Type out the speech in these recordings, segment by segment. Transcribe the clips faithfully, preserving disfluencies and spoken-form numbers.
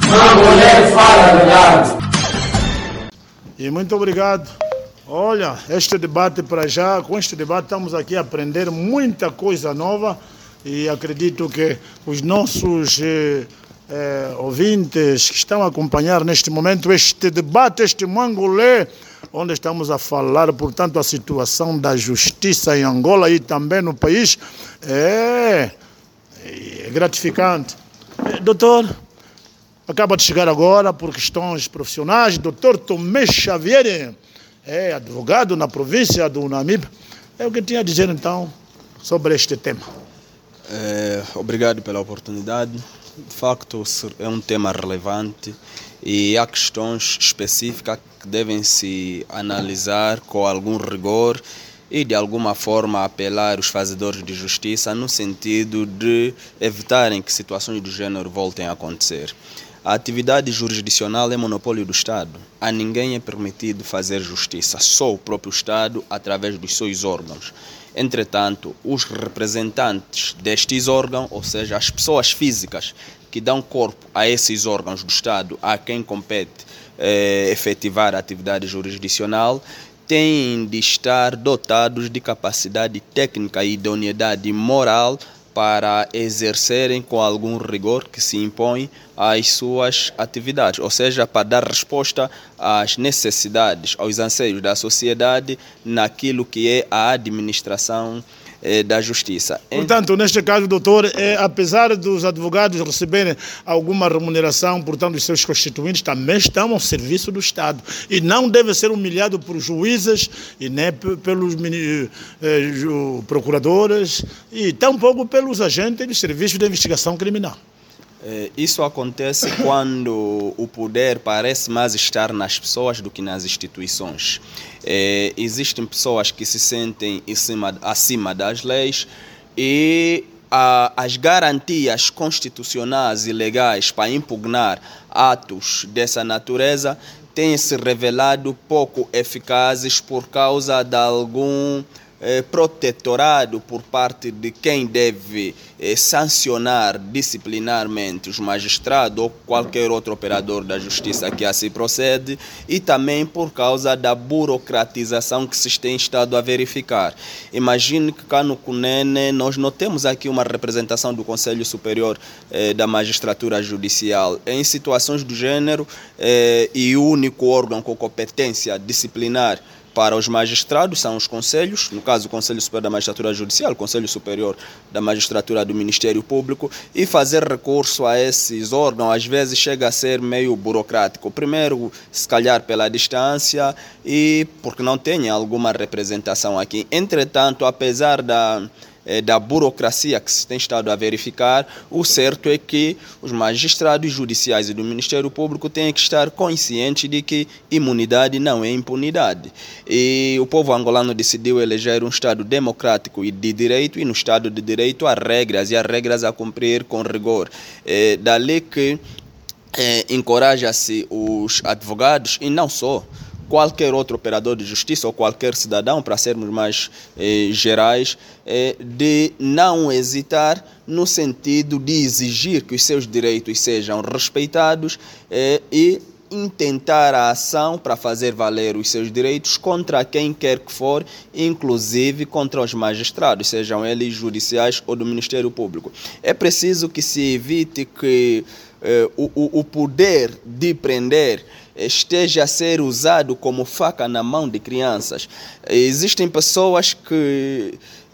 Uma mulher fala a verdade. E muito obrigado. Olha, este debate para já, com este debate estamos aqui a aprender muita coisa nova e acredito que os nossos eh, eh, ouvintes que estão a acompanhar neste momento este debate, este mangolé, onde estamos a falar, portanto, a situação da justiça em Angola e também no país, é, é gratificante. Eh, doutor, acaba de chegar agora por questões profissionais, doutor Tomé Xavier, é advogado na província do Namibe. É o que tinha a dizer então sobre este tema. É, obrigado pela oportunidade. De facto, é um tema relevante e há questões específicas que devem se analisar com algum rigor e de alguma forma apelar os fazedores de justiça no sentido de evitarem que situações do gênero voltem a acontecer. A atividade jurisdicional é monopólio do Estado. A ninguém é permitido fazer justiça, só o próprio Estado através dos seus órgãos. Entretanto, os representantes destes órgãos, ou seja, as pessoas físicas que dão corpo a esses órgãos do Estado, a quem compete eh, efetivar a atividade jurisdicional, têm de estar dotados de capacidade técnica e idoneidade moral para exercerem com algum rigor que se impõe às suas atividades, ou seja, para dar resposta às necessidades, aos anseios da sociedade naquilo que é a administração eh, da justiça. Portanto, neste caso, doutor, é, apesar dos advogados receberem alguma remuneração, portanto, os seus constituintes também estão ao serviço do Estado e não deve ser humilhado por juízes e nem pelos eh, procuradores e tampouco pelos agentes dos serviços de investigação criminal. Isso acontece quando o poder parece mais estar nas pessoas do que nas instituições. É, existem pessoas que se sentem acima, acima das leis e a, as garantias constitucionais e legais para impugnar atos dessa natureza têm se revelado pouco eficazes por causa de algum Eh, protetorado por parte de quem deve eh, sancionar disciplinarmente os magistrados ou qualquer outro operador da justiça que assim procede e também por causa da burocratização que se tem estado a verificar. Imagine que cá no Cunene nós não temos aqui uma representação do Conselho Superior eh, da Magistratura Judicial. Em situações do gênero eh, e o único órgão com competência disciplinar para os magistrados são os conselhos, no caso o Conselho Superior da Magistratura Judicial, o Conselho Superior da Magistratura do Ministério Público, e fazer recurso a esses órgãos às vezes chega a ser meio burocrático. Primeiro, se calhar pela distância e porque não tem alguma representação aqui. Entretanto, apesar da da burocracia que se tem estado a verificar, o certo é que os magistrados judiciais e do Ministério Público têm que estar conscientes de que imunidade não é impunidade. E o povo angolano decidiu eleger um Estado democrático e de direito, e no Estado de direito há regras, e há regras a cumprir com rigor. É dali que é, encoraja-se os advogados, e não só, qualquer outro operador de justiça ou qualquer cidadão, para sermos mais eh, gerais, eh, de não hesitar no sentido de exigir que os seus direitos sejam respeitados eh, e intentar a ação para fazer valer os seus direitos contra quem quer que for, inclusive contra os magistrados, sejam eles judiciais ou do Ministério Público. É preciso que se evite que eh, o, o poder de prender esteja a ser usado como faca na mão de crianças. Existem pessoas que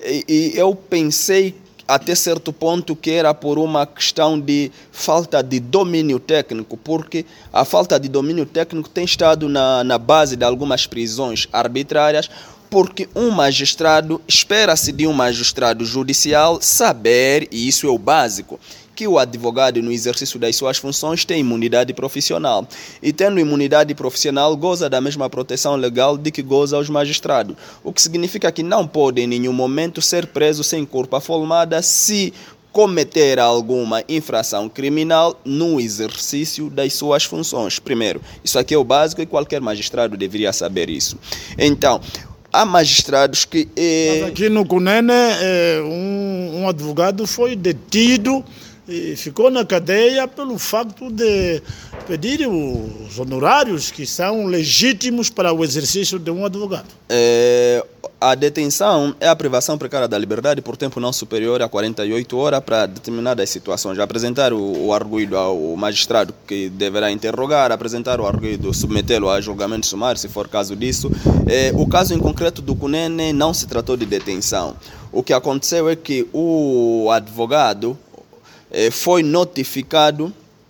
e eu pensei até certo ponto que era por uma questão de falta de domínio técnico, porque a falta de domínio técnico tem estado na, na base de algumas prisões arbitrárias, porque um magistrado, espera-se de um magistrado judicial saber, e isso é o básico, que o advogado, no exercício das suas funções, tem imunidade profissional. E tendo imunidade profissional, goza da mesma proteção legal de que goza os magistrados. O que significa que não pode, em nenhum momento, ser preso sem culpa formada se cometer alguma infração criminal no exercício das suas funções. Primeiro, isso aqui é o básico e qualquer magistrado deveria saber isso. Então, há magistrados que... Eh... Mas aqui no Cunene, eh, um, um advogado foi detido e ficou na cadeia pelo facto de pedir os honorários que são legítimos para o exercício de um advogado. É, a detenção é a privação precária da liberdade por tempo não superior a quarenta e oito horas para determinadas situações. Apresentar o, o arguido ao magistrado que deverá interrogar, apresentar o arguido, submetê-lo a julgamento sumário, se for caso disso. É, o caso em concreto do Kunene não se tratou de detenção. O que aconteceu é que o advogado é, foi notificado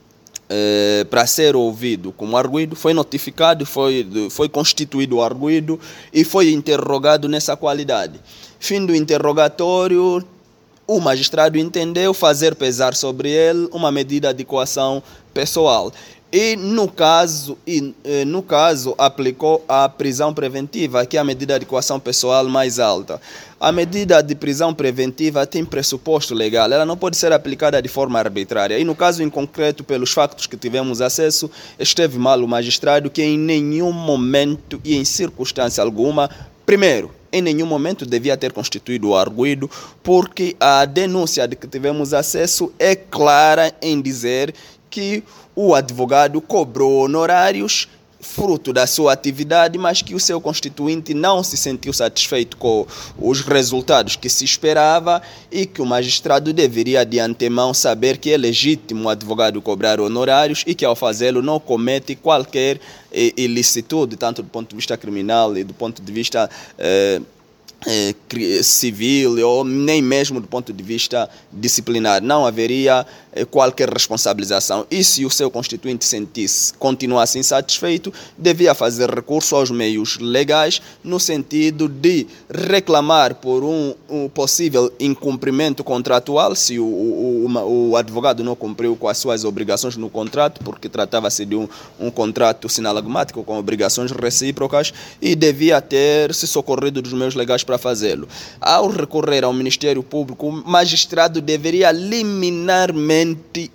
É, para ser ouvido como arguido, foi notificado, foi, foi constituído o arguido e foi interrogado nessa qualidade. Fim do interrogatório, o magistrado entendeu fazer pesar sobre ele uma medida de coação pessoal. E no caso, e, no caso aplicou a prisão preventiva, que é a medida de coação pessoal mais alta. A medida de prisão preventiva tem pressuposto legal, ela não pode ser aplicada de forma arbitrária. E no caso em concreto, pelos factos que tivemos acesso, esteve mal o magistrado que em nenhum momento e em circunstância alguma, primeiro, em nenhum momento devia ter constituído o arguido, porque a denúncia de que tivemos acesso é clara em dizer que o advogado cobrou honorários fruto da sua atividade, mas que o seu constituinte não se sentiu satisfeito com os resultados que se esperava e que o magistrado deveria de antemão saber que é legítimo o advogado cobrar honorários e que ao fazê-lo não comete qualquer ilicitude, tanto do ponto de vista criminal e do ponto de vista eh, Eh, civil ou nem mesmo do ponto de vista disciplinar. Não haveria eh, qualquer responsabilização. E se o seu constituinte sentisse, continuasse insatisfeito, devia fazer recurso aos meios legais no sentido de reclamar por um, um possível incumprimento contratual, se o, o, o, o advogado não cumpriu com as suas obrigações no contrato, porque tratava-se de um, um contrato sinalagmático com obrigações recíprocas, e devia ter se socorrido dos meios legais para fazê-lo. Ao recorrer ao Ministério Público, o magistrado deveria liminarmente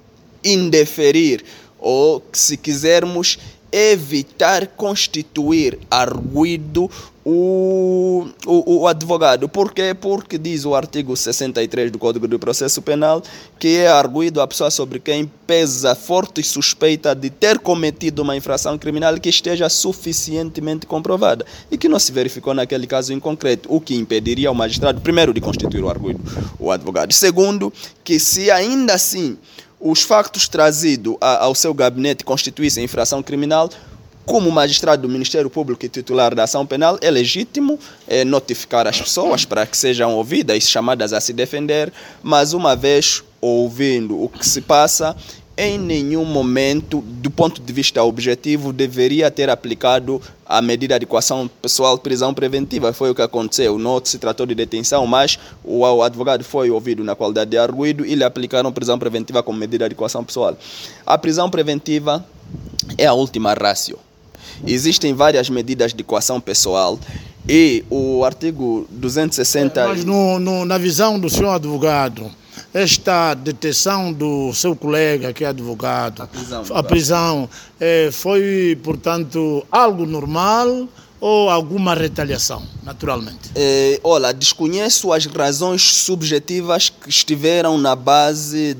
indeferir, ou, se quisermos, evitar constituir arguido o, o, o advogado. Por quê? Porque diz o artigo sessenta e três do Código de Processo Penal que é arguido a pessoa sobre quem pesa forte suspeita de ter cometido uma infração criminal que esteja suficientemente comprovada e que não se verificou naquele caso em concreto, o que impediria o magistrado, primeiro, de constituir o arguido, o advogado. Segundo, que se ainda assim os factos trazidos ao seu gabinete constituíssem infração criminal, como magistrado do Ministério Público e titular da ação penal, é legítimo é, notificar as pessoas para que sejam ouvidas e chamadas a se defender, mas uma vez ouvindo o que se passa, em nenhum momento, do ponto de vista objetivo, deveria ter aplicado a medida de coação pessoal prisão preventiva. Foi o que aconteceu. Não se tratou de detenção, mas o, o advogado foi ouvido na qualidade de arguido e lhe aplicaram prisão preventiva como medida de coação pessoal. A prisão preventiva é a última ratio. Existem várias medidas de coação pessoal e o artigo duzentos e sessenta... Mas no, no, na visão do senhor advogado, esta detenção do seu colega que é advogado, a prisão, a prisão é, foi, portanto, algo normal ou alguma retaliação, naturalmente? É, olha, desconheço as razões subjetivas que estiveram na base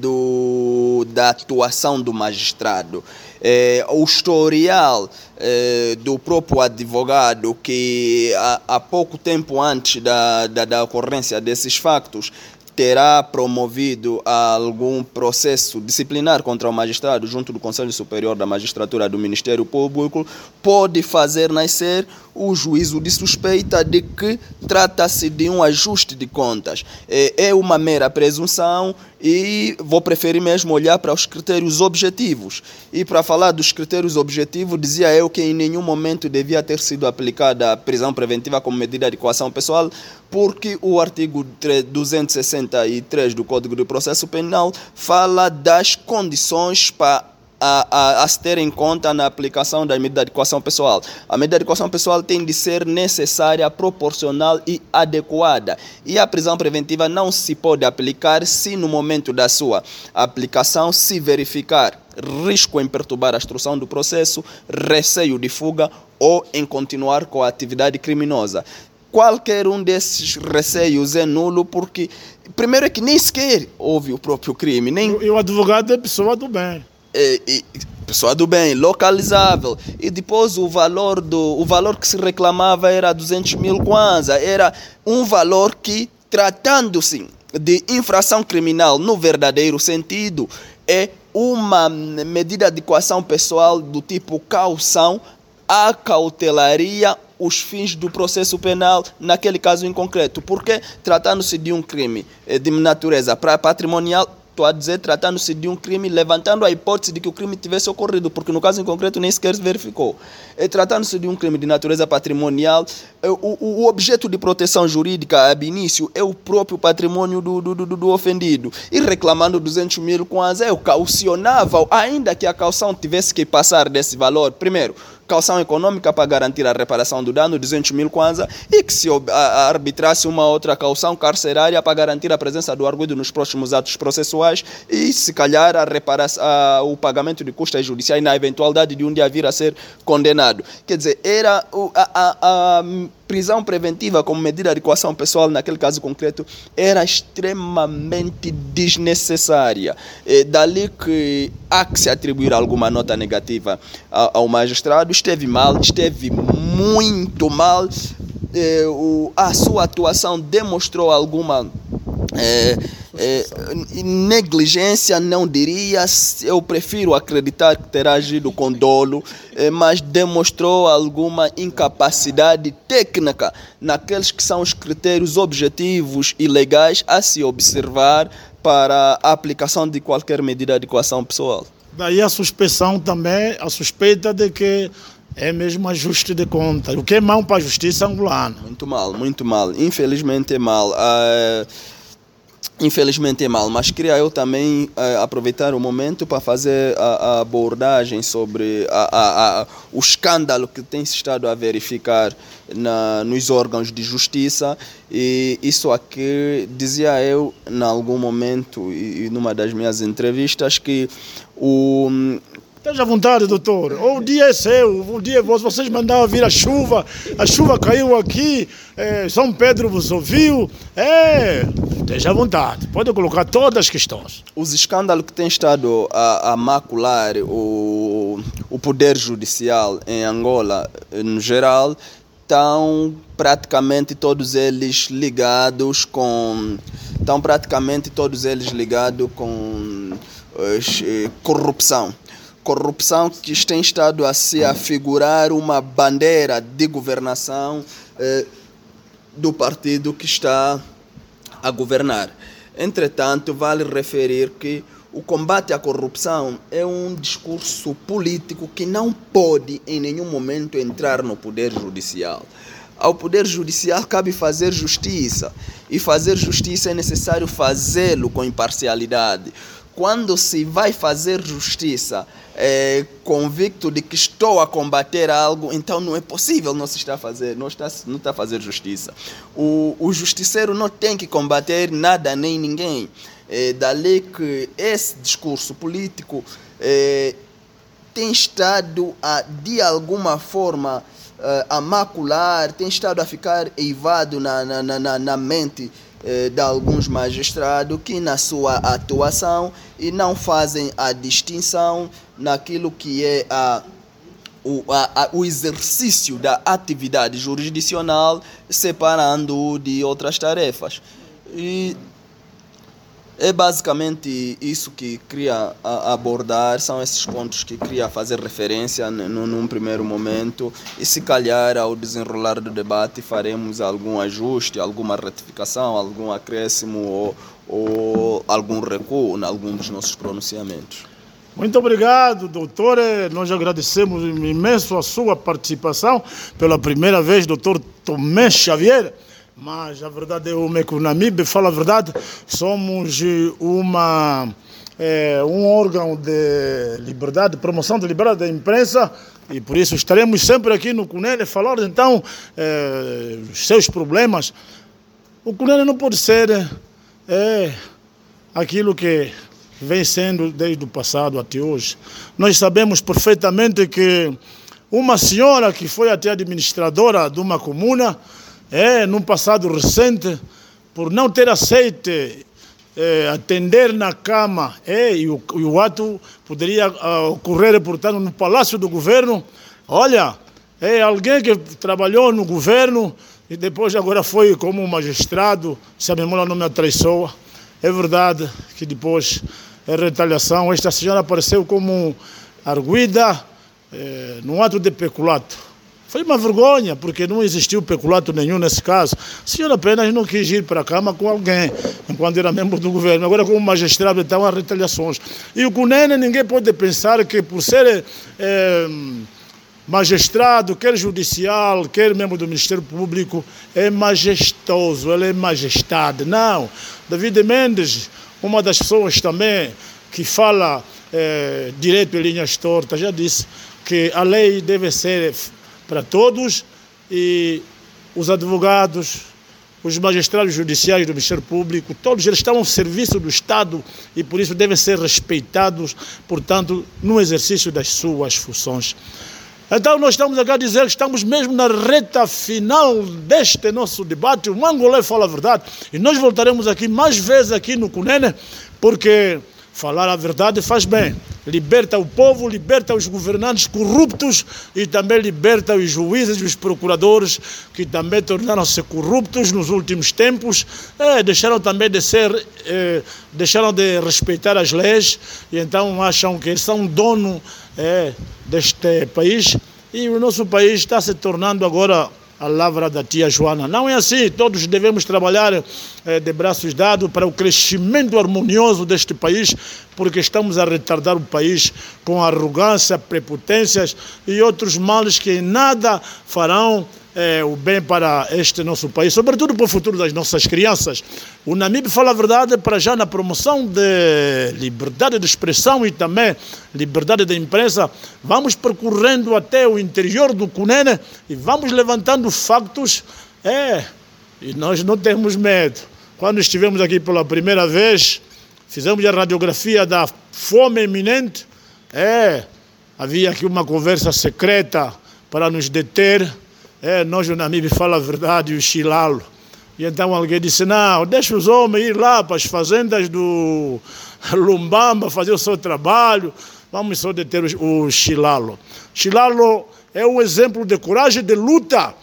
do, da atuação do magistrado. É, o historial é, do próprio advogado, que há, há pouco tempo antes da, da, da ocorrência desses factos, terá promovido algum processo disciplinar contra o magistrado junto do Conselho Superior da Magistratura do Ministério Público, pode fazer nascer o juízo de suspeita de que trata-se de um ajuste de contas. É uma mera presunção e vou preferir mesmo olhar para os critérios objetivos. E para falar dos critérios objetivos, dizia eu que em nenhum momento devia ter sido aplicada a prisão preventiva como medida de coação pessoal, porque o artigo duzentos e sessenta e três do Código de Processo Penal fala das condições para A, a, a se ter em conta na aplicação da medida de coação pessoal. A medida de coação pessoal tem de ser necessária, proporcional e adequada. E a prisão preventiva não se pode aplicar se no momento da sua aplicação se verificar risco em perturbar a instrução do processo, receio de fuga ou em continuar com a atividade criminosa. qualquer um desses receios é nulo, porque primeiro é que nem sequer houve o próprio crime. Nem... E o advogado é pessoa do bem. É, é, pessoa do bem, localizável. E depois o valor, do, o valor que se reclamava era duzentos mil kwanza. Era um valor que, tratando-se de infração criminal no verdadeiro sentido, é uma medida de coação pessoal do tipo caução, acautelaria os fins do processo penal naquele caso em concreto. Porque, tratando-se de um crime de natureza patrimonial, estou a dizer, tratando-se de um crime, levantando a hipótese de que o crime tivesse ocorrido, porque no caso em concreto nem sequer se verificou. E, tratando-se de um crime de natureza patrimonial, o, o objeto de proteção jurídica, ab início, é o próprio patrimônio do, do, do, do ofendido. E reclamando duzentos mil kwanza, eu caucionava, ainda que a caução tivesse que passar desse valor, primeiro, caução econômica para garantir a reparação do dano, duzentos mil kwanza, e que se arbitrasse uma outra caução carcerária para garantir a presença do arguido nos próximos atos processuais e, se calhar, a reparação, a, o pagamento de custas judiciais na eventualidade de um dia vir a ser condenado. Quer dizer, era a, a, a prisão preventiva como medida de coação pessoal, naquele caso concreto, era extremamente desnecessária. E dali que há que se atribuir alguma nota negativa ao magistrado. Esteve mal, esteve muito mal. É, o, a sua atuação demonstrou alguma é, é, negligência, não diria, eu prefiro acreditar que terá agido com dolo, é, mas demonstrou alguma incapacidade técnica naqueles que são os critérios objetivos e legais a se observar para a aplicação de qualquer medida de coação pessoal. Daí a suspeição também, a suspeita de que é mesmo ajuste de contas, o que é mal para a justiça angolana. Muito mal, muito mal. Infelizmente é mal. Uh, infelizmente é mal, mas queria eu também uh, aproveitar o momento para fazer a, a abordagem sobre a, a, a, o escândalo que tem se estado a verificar na, nos órgãos de justiça. E isso aqui, dizia eu, em algum momento, e, e numa das minhas entrevistas, que o... Esteja à vontade, doutor. O dia é seu, o dia é vosso. Vocês mandaram vir a chuva, a chuva caiu aqui, é, São Pedro vos ouviu. É, esteja à vontade. Pode colocar todas as questões. Os escândalos que têm estado a, a macular o, o poder judicial em Angola, no geral, estão praticamente todos eles ligados com... Estão praticamente todos eles ligados com eh, corrupção. Corrupção que tem estado a se afigurar uma bandeira de governação eh, do partido que está a governar. Entretanto, vale referir que o combate à corrupção é um discurso político que não pode em nenhum momento entrar no poder judicial. Ao poder judicial cabe fazer justiça, e fazer justiça é necessário fazê-lo com imparcialidade. Quando se vai fazer justiça é, convicto de que estou a combater algo, então não é possível não se está a fazer, não está, não está a fazer justiça. O, o justiceiro não tem que combater nada nem ninguém. É, dali que esse discurso político é, tem estado a, de alguma forma, a macular, tem estado a ficar eivado na, na, na, na mente de alguns magistrados que na sua atuação e não fazem a distinção naquilo que é a, o, a, a, o exercício da atividade jurisdicional, separando-o de outras tarefas. E é basicamente isso que queria abordar, são esses pontos que queria fazer referência num, num primeiro momento, e se calhar ao desenrolar do debate faremos algum ajuste, alguma retificação, algum acréscimo ou, ou algum recuo em algum dos nossos pronunciamentos. Muito obrigado, doutor. Nós agradecemos imenso a sua participação. Pela primeira vez, doutor Tomé Xavier. Mas a verdade é o Mecunamib, fala a verdade, somos uma, é, um órgão de liberdade, de promoção de liberdade da imprensa, e por isso estaremos sempre aqui no CUNEL falar então é, os seus problemas. O CUNEL não pode ser é, aquilo que vem sendo desde o passado até hoje. Nós sabemos perfeitamente que uma senhora que foi até administradora de uma comuna é, num passado recente, por não ter aceito é, atender na cama, é, e, o, e o ato poderia uh, ocorrer, portanto, no Palácio do Governo. Olha, é alguém que trabalhou no governo e depois agora foi como magistrado, se a memória não me atraiçoa. É verdade que depois é retaliação. Esta senhora apareceu como arguida é, num ato de peculato. Foi uma vergonha, porque não existiu peculato nenhum nesse caso. A senhora apenas não quis ir para a cama com alguém, enquanto era membro do governo. Agora, como magistrado, então há retaliações. E o Cunene, ninguém pode pensar que por ser é, magistrado, quer judicial, quer membro do Ministério Público, é majestoso, ele é majestade. Não. David Mendes, uma das pessoas também que fala é, direito em linhas tortas, já disse que a lei deve ser para todos e os advogados, os magistrados judiciais do Ministério Público, todos eles estão ao serviço do Estado e por isso devem ser respeitados, portanto, no exercício das suas funções. Então nós estamos aqui a dizer que estamos mesmo na reta final deste nosso debate. O Mangolé fala a verdade e nós voltaremos aqui mais vezes aqui no Cunene, porque falar a verdade faz bem. Liberta o povo, liberta os governantes corruptos e também liberta os juízes e os procuradores que também tornaram-se corruptos nos últimos tempos. É, deixaram também de ser, é, deixaram de respeitar as leis e então acham que são dono é, deste país. E o nosso país está se tornando agora a lavra da tia Joana. Não é assim, todos devemos trabalhar eh, de braços dados para o crescimento harmonioso deste país, porque estamos a retardar o país com arrogância, prepotências e outros males que nada farão eh, o bem para este nosso país, sobretudo para o futuro das nossas crianças. O Namib fala a verdade para já na promoção de liberdade de expressão e também liberdade de imprensa. Vamos percorrendo até o interior do Cunene e vamos levantando factos. É, e nós não temos medo. Quando estivemos aqui pela primeira vez, fizemos a radiografia da fome iminente. É, havia aqui uma conversa secreta para nos deter. É, nós, o Namib fala a verdade e o Xilalo. E então alguém disse, não, deixa os homens ir lá para as fazendas do Lumbamba fazer o seu trabalho, vamos só deter o Xilalo. Xilalo é um exemplo de coragem, de luta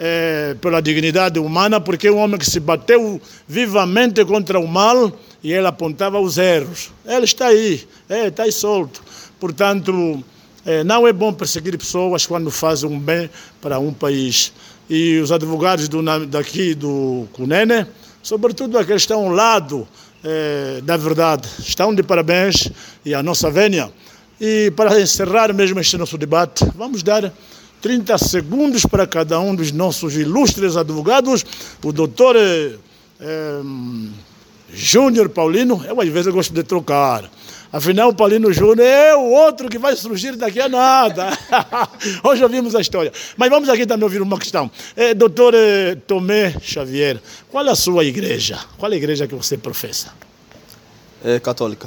é, pela dignidade humana, porque é um homem que se bateu vivamente contra o mal e ele apontava os erros. Ele está aí, é, está aí solto. Portanto, é, não é bom perseguir pessoas quando fazem um bem para um país. E os advogados do, daqui do Cunene, sobretudo aqueles que estão ao lado é, da verdade, estão de parabéns e a nossa vénia. E para encerrar mesmo este nosso debate, vamos dar trinta segundos para cada um dos nossos ilustres advogados. O doutor é, é, Júnior Paulino, eu às vezes eu gosto de trocar. Afinal, o Paulino Júnior é o outro que vai surgir daqui a nada. Hoje ouvimos a história. Mas vamos aqui também ouvir uma questão. É, doutor é, Tomé Xavier, qual é a sua igreja? Qual é a igreja que você professa? É católica.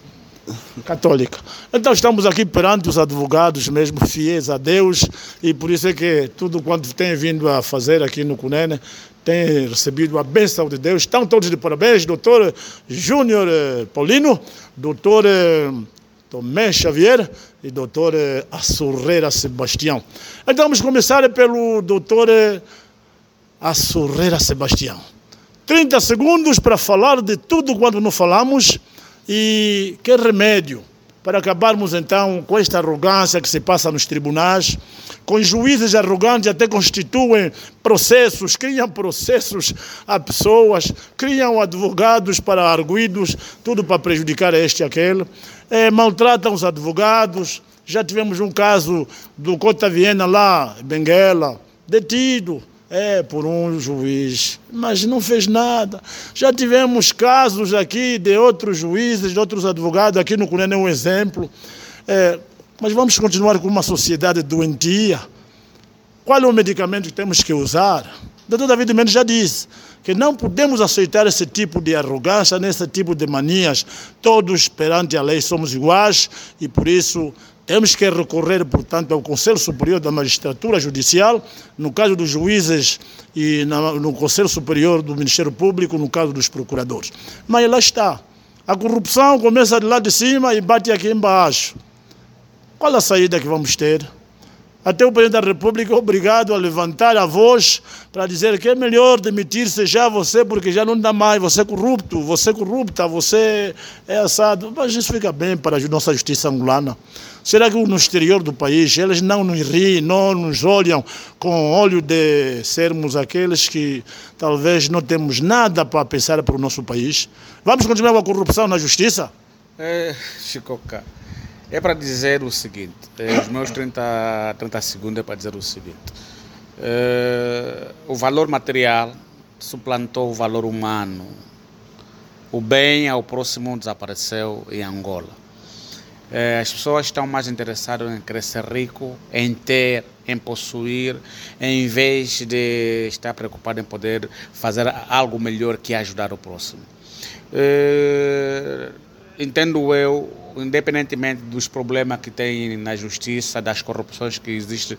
Católica. Então estamos aqui perante os advogados mesmo fiéis a Deus e por isso é que tudo quanto tem vindo a fazer aqui no Cunene tem recebido a bênção de Deus. Estão todos de parabéns, doutor Júnior Paulino, doutor Tomé Xavier e doutor Assurreira Sebastião. Então vamos começar pelo doutor Assurreira Sebastião. trinta segundos para falar de tudo quanto não falamos e que remédio para acabarmos então com esta arrogância que se passa nos tribunais, com juízes arrogantes até constituem processos, criam processos a pessoas, criam advogados para arguidos, tudo para prejudicar este e aquele, é, maltratam os advogados. Já tivemos um caso do Cota Viena lá, Benguela, detido, é, por um juiz, mas não fez nada. Já tivemos casos aqui de outros juízes, de outros advogados, aqui no Cunene é um exemplo. É, mas vamos continuar com uma sociedade doentia. Qual é o medicamento que temos que usar? O doutor David Mendes já disse que não podemos aceitar esse tipo de arrogância, nesse tipo de manias. Todos perante a lei somos iguais e por isso Temos que recorrer, portanto, ao Conselho Superior da Magistratura Judicial, no caso dos juízes e no Conselho Superior do Ministério Público, no caso dos procuradores. Mas lá está. A corrupção começa de lá de cima e bate aqui embaixo. Qual a saída que vamos ter? Até o Presidente da República é obrigado a levantar a voz para dizer que é melhor demitir-se já você, porque já não dá mais, você é corrupto, você é corrupta, você é assado. Mas isso fica bem para a nossa justiça angolana. Será que no exterior do país eles não nos riem, não nos olham com olho de sermos aqueles que talvez não temos nada para pensar para o nosso país? Vamos continuar com a corrupção na justiça? É, Chicoca, é para dizer o seguinte, é, os meus trinta, trinta segundos é para dizer o seguinte, é, o valor material suplantou o valor humano, o bem ao próximo desapareceu em Angola. As pessoas estão mais interessadas em crescer rico, em ter, em possuir, em vez de estar preocupado em poder fazer algo melhor que ajudar o próximo. É, entendo eu, independentemente dos problemas que tem na justiça, das corrupções que existem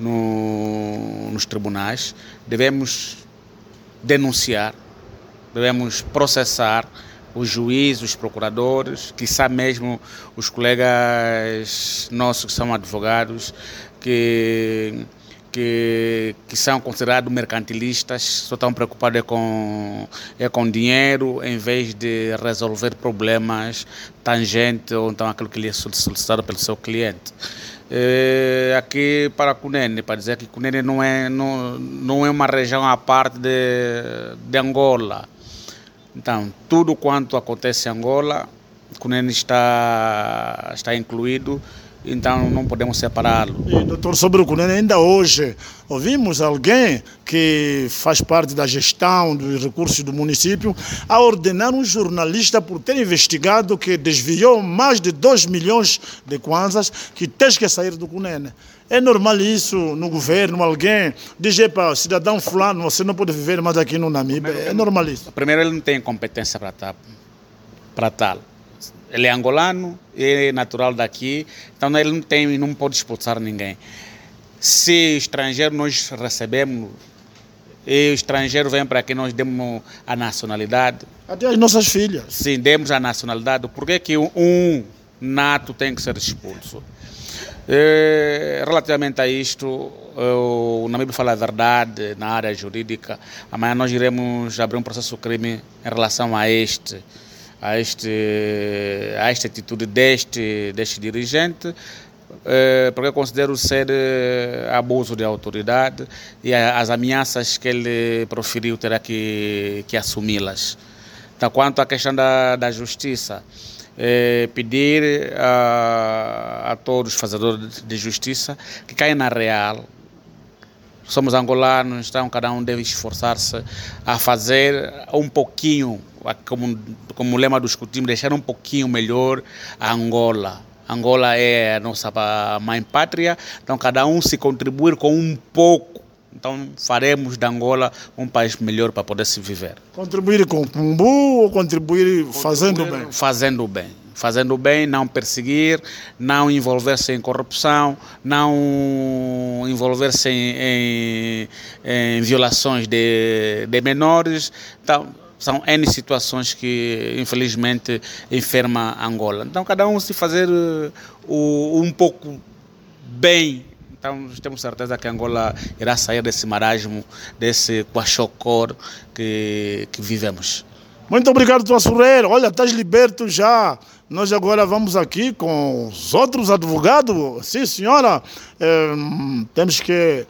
no, nos tribunais, devemos denunciar, devemos processar os juízes, os procuradores, quiçá mesmo os colegas nossos que são advogados, que, que, que são considerados mercantilistas, só estão preocupados é com, é com dinheiro, em vez de resolver problemas tangentes ou então aquilo que lhe é solicitado pelo seu cliente. É, aqui para Cunene, para dizer que Cunene não é, não, não é uma região à parte de, de Angola. Então, tudo quanto acontece em Angola, Cunene está, está incluído, então não podemos separá-lo. E, doutor, sobre o Cunene, ainda hoje ouvimos alguém que faz parte da gestão dos recursos do município a ordenar um jornalista por ter investigado que desviou mais de dois milhões de kwanzas, que tem que sair do Cunene. É normal isso no governo, alguém diz para o cidadão fulano, você não pode viver mais aqui no Namíbia, é normal isso? Primeiro, ele não tem competência para para tal. Ele é angolano, é natural daqui, então ele não tem, não pode expulsar ninguém. Se estrangeiro nós recebemos, e o estrangeiro vem para aqui, nós demos a nacionalidade. Até as nossas filhas. Sim, demos a nacionalidade. Por que que um nato tem que ser expulso? É, relativamente a isto, o Namíbia fala a verdade na área jurídica. Amanhã nós iremos abrir um processo crime em relação a este, a este, a esta atitude deste, deste dirigente, é, porque eu considero ser abuso de autoridade e as ameaças que ele proferiu terá que, que assumi-las. Então, quanto à questão da, da justiça, É pedir a, a todos os fazedores de justiça que caiam na real. Somos angolanos, então cada um deve esforçar-se a fazer um pouquinho, como, como o lema do escutismo, deixar um pouquinho melhor a Angola. Angola é a nossa mãe pátria, então cada um se contribuir com um pouco. Então faremos da Angola um país melhor para poder se viver. Contribuir com Pumbu ou contribuir fazendo bem? Fazendo bem. Fazendo bem, não perseguir, não envolver-se em corrupção, não envolver-se em, em, em violações de, de menores. Então, são N situações que, infelizmente, enferma Angola. Então, cada um se fazer uh, um pouco bem. Então, temos certeza que Angola irá sair desse marasmo, desse quachocor que, que vivemos. Muito obrigado, tua Surreira. Olha, estás liberto já. Nós agora vamos aqui com os outros advogados. Sim, senhora, eh, temos que eh,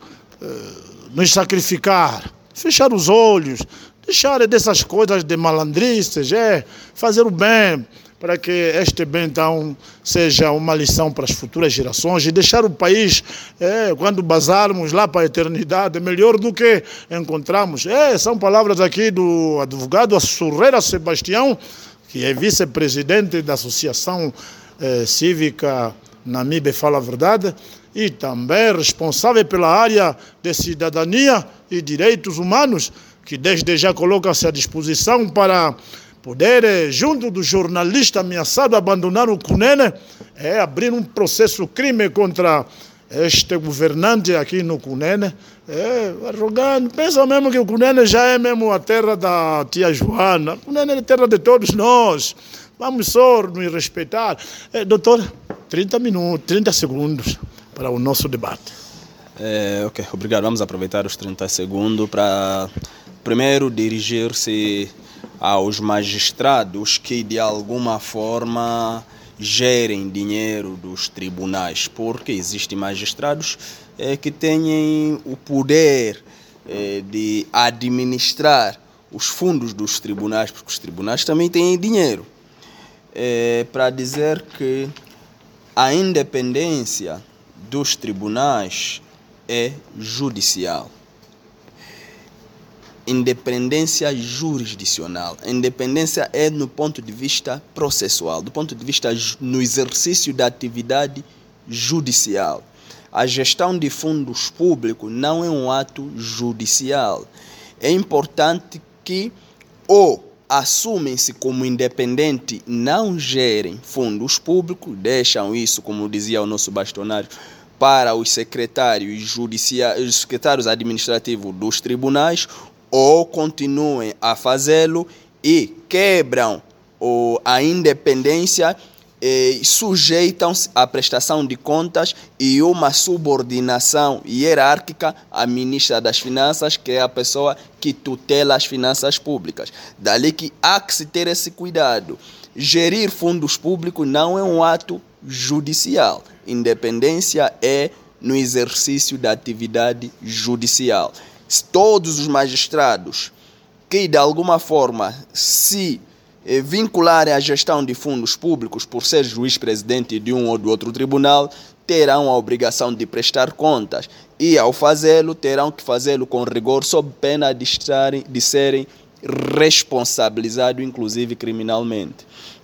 nos sacrificar, fechar os olhos, deixar dessas coisas de malandrices, é, fazer o bem, para que este bem, então, seja uma lição para as futuras gerações e deixar o país, é, quando basarmos lá para a eternidade, melhor do que encontramos. É, são palavras aqui do advogado Surreira Sebastião, que é vice-presidente da Associação eh, Cívica Namíbia Fala a Verdade e também responsável pela área de cidadania e direitos humanos, que desde já coloca-se à disposição para poder, junto do jornalista ameaçado abandonar o Cunene, é abrir um processo crime contra este governante aqui no Cunene. É arrogante, pensa mesmo que o Cunene já é mesmo a terra da tia Joana. O Cunene é a terra de todos nós. Vamos só nos respeitar. É, doutor, trinta minutos, trinta segundos para o nosso debate. É, ok, obrigado. Vamos aproveitar os trinta segundos para primeiro dirigir-se aos magistrados que de alguma forma gerem dinheiro dos tribunais, porque existem magistrados é, que têm o poder é, de administrar os fundos dos tribunais, porque os tribunais também têm dinheiro. É, para dizer que a independência dos tribunais é judicial. Independência jurisdicional. A independência é no ponto de vista processual, do ponto de vista no exercício da atividade judicial. A gestão de fundos públicos não é um ato judicial. É importante que ou assumem-se como independente, não gerem fundos públicos, deixam isso, como dizia o nosso bastonário, para os secretários judiciais, os secretários administrativos dos tribunais, ou continuem a fazê-lo e quebram ou, a independência e sujeitam-se à prestação de contas e uma subordinação hierárquica à ministra das Finanças, que é a pessoa que tutela as finanças públicas. Dali que há que se ter esse cuidado. Gerir fundos públicos não é um ato judicial. Independência é no exercício da atividade judicial. Todos os magistrados que de alguma forma se eh, vincularem à gestão de fundos públicos por ser juiz-presidente de um ou do outro tribunal terão a obrigação de prestar contas e ao fazê-lo terão que fazê-lo com rigor sob pena de, estarem, de serem responsabilizados inclusive criminalmente.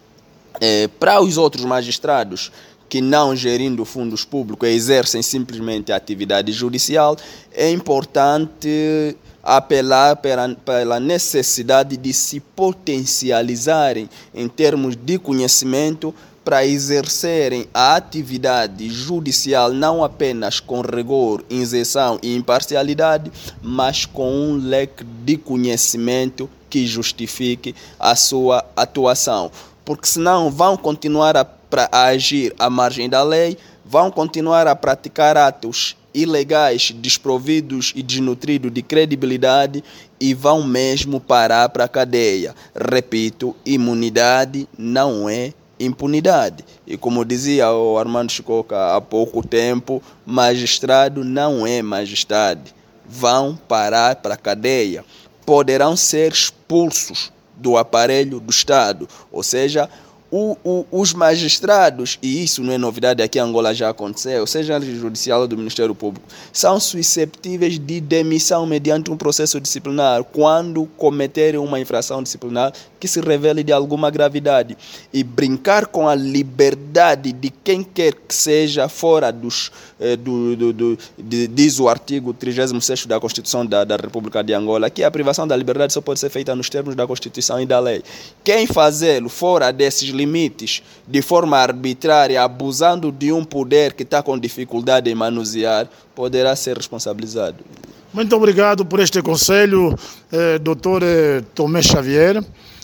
Eh, para os outros magistrados que não gerindo fundos públicos exercem simplesmente a atividade judicial, é importante apelar pela necessidade de se potencializarem em termos de conhecimento para exercerem a atividade judicial não apenas com rigor, isenção e imparcialidade, mas com um leque de conhecimento que justifique a sua atuação. Porque senão vão continuar a para agir à margem da lei, vão continuar a praticar atos ilegais, desprovidos e desnutridos de credibilidade e vão mesmo parar para a cadeia. Repito, imunidade não é impunidade. E como dizia o Armando Chicoca há pouco tempo, magistrado não é majestade. Vão parar para a cadeia. Poderão ser expulsos do aparelho do Estado, ou seja, O, o, os magistrados, e isso não é novidade, aqui em Angola já aconteceu, seja judicial ou do Ministério Público, são susceptíveis de demissão mediante um processo disciplinar quando cometerem uma infração disciplinar que se revele de alguma gravidade. E brincar com a liberdade de quem quer que seja fora dos, eh, do, do, do, de, diz o artigo trigésimo sexto da Constituição da, da República de Angola, que a privação da liberdade só pode ser feita nos termos da Constituição e da lei. Quem fazê-lo fora desses limites, de forma arbitrária, abusando de um poder que está com dificuldade em manusear, poderá ser responsabilizado. Muito obrigado por este conselho, eh, doutor eh, Tomé Xavier.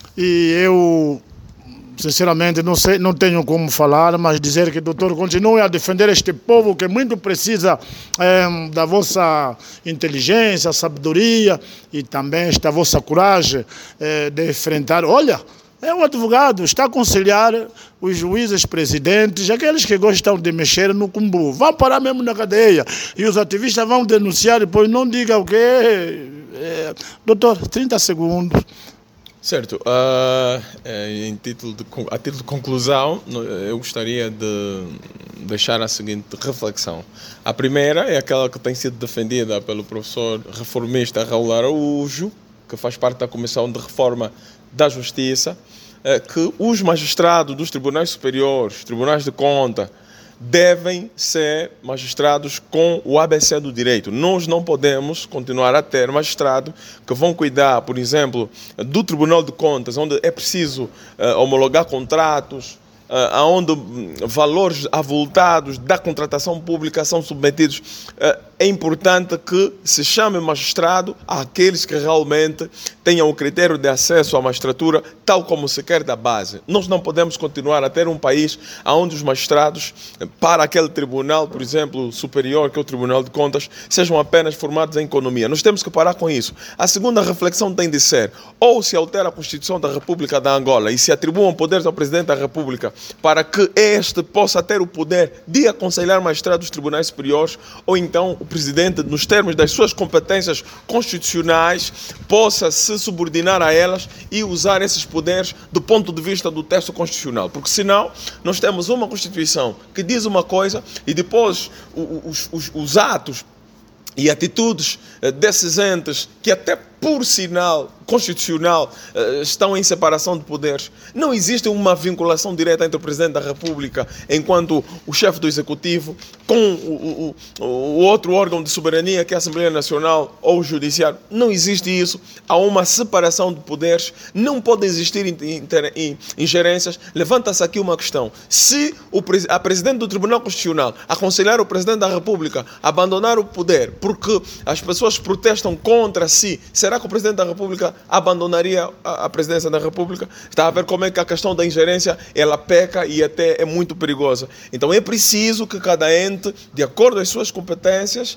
E eu, sinceramente, não sei, não tenho como falar, mas dizer que, doutor, continue a defender este povo que muito precisa eh, da vossa inteligência, sabedoria e também esta vossa coragem eh, de enfrentar. Olha, é um advogado, está a aconselhar os juízes presidentes, aqueles que gostam de mexer no cumbu. Vão parar mesmo na cadeia. E os ativistas vão denunciar depois, não diga o quê. É, doutor, trinta segundos. Certo. Uh, em título de, a título de conclusão, eu gostaria de deixar a seguinte reflexão. A primeira é aquela que tem sido defendida pelo professor reformista Raul Araújo, que faz parte da Comissão de Reforma da Justiça, que os magistrados dos tribunais superiores, tribunais de conta, devem ser magistrados com o A B C do direito. Nós não podemos continuar a ter magistrados que vão cuidar, por exemplo, do Tribunal de Contas, onde é preciso uh, homologar contratos, uh, onde valores avultados da contratação pública são submetidos. Uh, é importante que se chame magistrado àqueles que realmente tenham o critério de acesso à magistratura, tal como se quer da base. Nós não podemos continuar a ter um país onde os magistrados, para aquele tribunal, por exemplo, superior, que é o Tribunal de Contas, sejam apenas formados em economia. Nós temos que parar com isso. A segunda reflexão tem de ser, ou se altera a Constituição da República da Angola e se atribuam poderes ao Presidente da República para que este possa ter o poder de aconselhar magistrados dos tribunais superiores, ou então o Presidente, nos termos das suas competências constitucionais, possa se subordinar a elas e usar esses poderes do ponto de vista do texto constitucional. Porque senão nós temos uma Constituição que diz uma coisa e depois os, os, os atos e atitudes desses entes que até por sinal constitucional estão em separação de poderes. Não existe uma vinculação direta entre o Presidente da República enquanto o chefe do Executivo com o, o, o outro órgão de soberania que é a Assembleia Nacional ou o Judiciário. Não existe isso. Há uma separação de poderes. Não podem existir ingerências. Levanta-se aqui uma questão. Se o, a Presidente do Tribunal Constitucional aconselhar o Presidente da República a abandonar o poder porque as pessoas protestam contra si, será que o Presidente da República abandonaria a presidência da República? Está a ver como é que a questão da ingerência ela peca e até é muito perigosa. Então é preciso que cada ente, de acordo com as suas competências,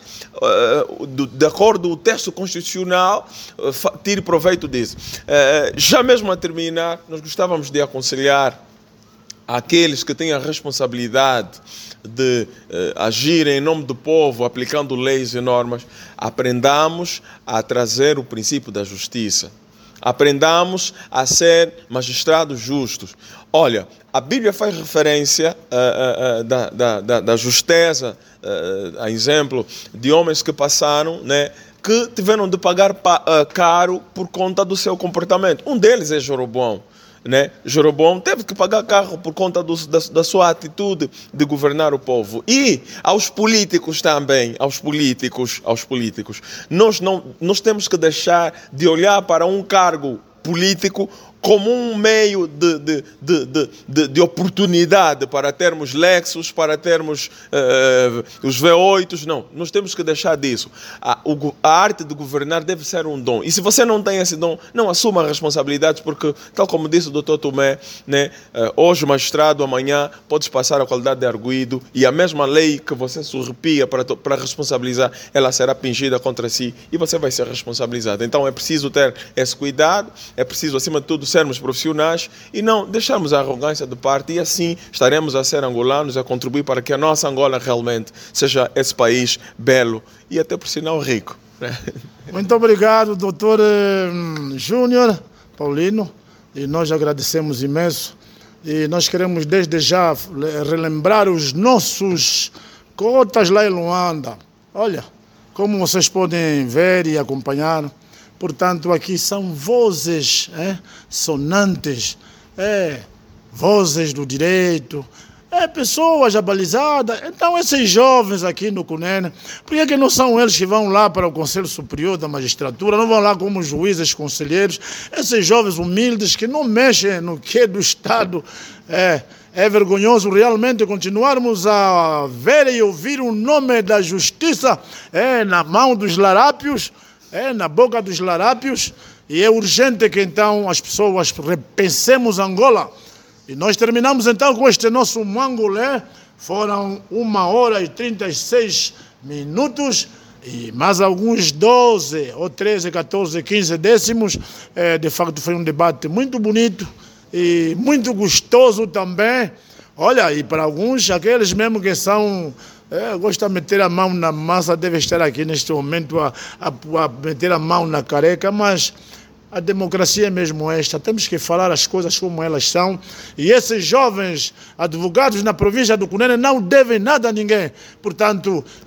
de acordo com o texto constitucional, tire proveito disso. Já mesmo a terminar, nós gostávamos de aconselhar aqueles que têm a responsabilidade de eh, agir em nome do povo, aplicando leis e normas, aprendamos a trazer o princípio da justiça. Aprendamos a ser magistrados justos. Olha, a Bíblia faz referência uh, uh, uh, da, da, da, da justeza, uh, a exemplo de homens que passaram, né, que tiveram de pagar pa, uh, caro por conta do seu comportamento. Um deles é Jeroboão. Né? Jeroboão teve que pagar carro por conta do, da, da sua atitude de governar o povo. E aos políticos também, aos políticos, aos políticos, nós, não, nós temos que deixar de olhar para um cargo político como um meio de, de, de, de, de, de oportunidade para termos Lexus, para termos uh, os V oito. Não, nós temos que deixar disso. A, o, a arte de governar deve ser um dom. E se você não tem esse dom, não assuma responsabilidades, porque, tal como disse o doutor Tomé, né, uh, hoje magistrado, amanhã podes passar a qualidade de arguido e a mesma lei que você surrepia para, para responsabilizar, ela será pingida contra si e você vai ser responsabilizado. Então é preciso ter esse cuidado, é preciso, acima de tudo, sermos profissionais e não deixarmos a arrogância de parte, e assim estaremos a ser angolanos, a contribuir para que a nossa Angola realmente seja esse país belo e até por sinal rico. Muito obrigado, doutor Júnior Paulino, e nós agradecemos imenso e nós queremos desde já relembrar os nossos cotas lá em Luanda. Olha, como vocês podem ver e acompanhar, portanto, aqui são vozes é, sonantes, é, vozes do direito, é, pessoas abalizadas. Então, esses jovens aqui no Cunene, por que, que não são eles que vão lá para o Conselho Superior da Magistratura, não vão lá como juízes, conselheiros, esses jovens humildes que não mexem no que do Estado? É, é vergonhoso realmente continuarmos a ver e ouvir o nome da justiça é, na mão dos larápios, é, na boca dos larápios, e é urgente que então as pessoas repensemos Angola. E nós terminamos então com este nosso mangolé. Foram uma hora e trinta e seis minutos e mais alguns doze ou treze, quatorze, quinze décimos. É, de facto foi um debate muito bonito e muito gostoso também. Olha, e para alguns, aqueles mesmo que são... É, gosta de meter a mão na massa, deve estar aqui neste momento a, a, a meter a mão na careca, mas a democracia é mesmo esta. Temos que falar as coisas como elas são. E esses jovens advogados na província do Cunene não devem nada a ninguém. Portanto,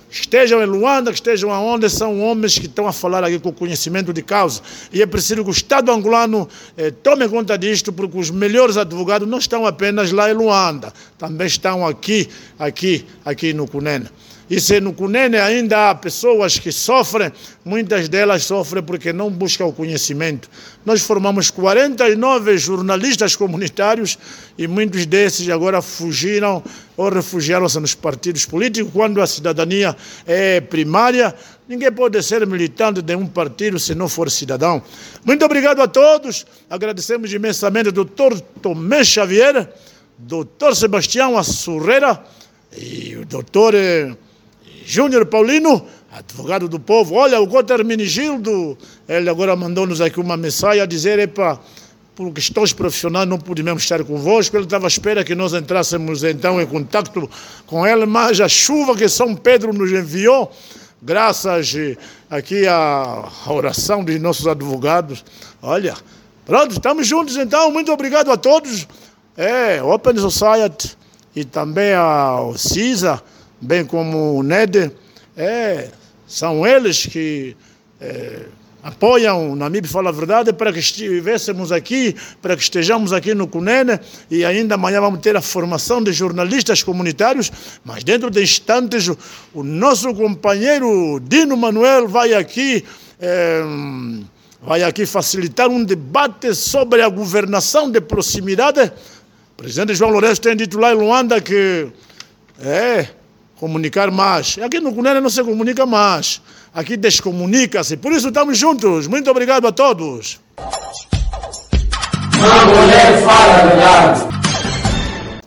estejam em Luanda, que estejam aonde, são homens que estão a falar aqui com conhecimento de causa. E é preciso que o Estado angolano eh, tome conta disto, porque os melhores advogados não estão apenas lá em Luanda, também estão aqui, aqui, aqui no Cunene. E se no Cunene ainda há pessoas que sofrem, muitas delas sofrem porque não buscam o conhecimento. Nós formamos quarenta e nove jornalistas comunitários e muitos desses agora fugiram ou refugiaram-se nos partidos políticos. Quando a cidadania é primária, ninguém pode ser militante de um partido se não for cidadão. Muito obrigado a todos. Agradecemos imensamente ao doutor Tomé Xavier, doutor Sebastião Assurreira e o doutor Júnior Paulino, advogado do povo. Olha, o Cotter Hermenegildo, ele agora mandou-nos aqui uma mensagem a dizer, epa, por questões profissionais não pudemos estar convosco. Ele estava à espera que nós entrássemos então em contato com ele, mas a chuva que São Pedro nos enviou, graças aqui à oração dos nossos advogados, olha, pronto, estamos juntos então, muito obrigado a todos. É, Open Society e também ao CISA, bem como o N E D, é, são eles que é, apoiam o Namibe Fala a Verdade para que estivéssemos aqui, para que estejamos aqui no Cunene, e ainda amanhã vamos ter a formação de jornalistas comunitários, mas dentro de instantes o, o nosso companheiro Dino Manuel vai aqui, é, vai aqui facilitar um debate sobre a governação de proximidade. O presidente João Lourenço tem dito lá em Luanda que é comunicar mais. Aqui no Cunene não se comunica mais. Aqui descomunica-se. Por isso estamos juntos. Muito obrigado a todos. Uma mulher fala a verdade.